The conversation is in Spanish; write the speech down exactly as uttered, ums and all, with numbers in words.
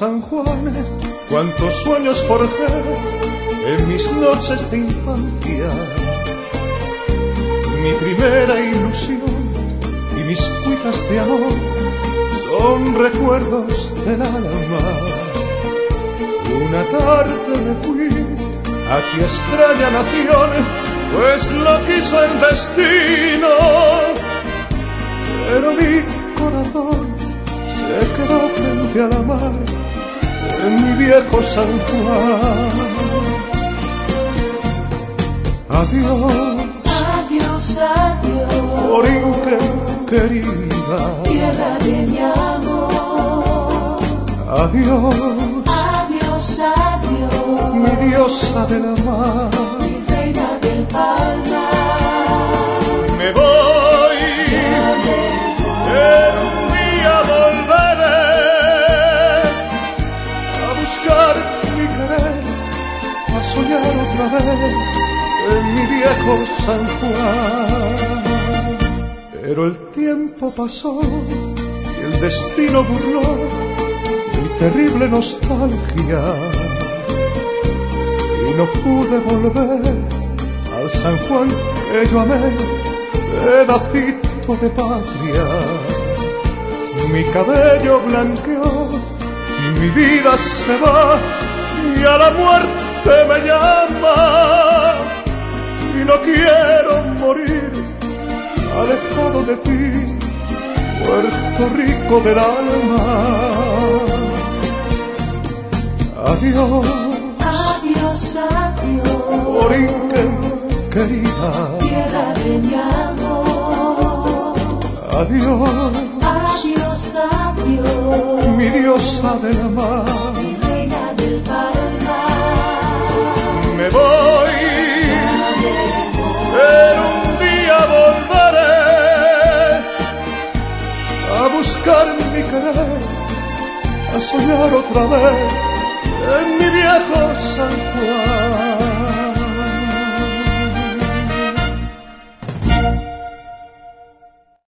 San Juan, cuántos sueños forjé en mis noches de infancia. Mi primera ilusión y mis cuitas de amor son recuerdos del alma. Una tarde me fui hacia extraña nación, pues lo quiso el destino. Pero mi corazón se quedó frente a la mar en mi viejo San Juan. Adiós, adiós, adiós, Borinquen querida, tierra de mi amor. Adiós, adiós, adiós, mi diosa de la mar, mi reina del palmar. me voy, en un día volveré a buscar mi querer, a soñar otra vez en mi viejo San Juan. Pero el tiempo pasó y el destino burló mi terrible nostalgia, y no pude volver al San Juan que yo amé, pedacito de patria. Mi cabello blanqueó y mi vida se va, y a la muerte me llama, y no quiero morir alejado de ti, Puerto Rico del alma. Adiós, adiós, adiós, Borinquen querida, tierra de mi amor. Adiós, adiós, adiós, mi diosa de la mar, mi reina del palmar. me voy, pero un día volveré a buscar mi querer, a soñar otra vez en mi viejo San Juan.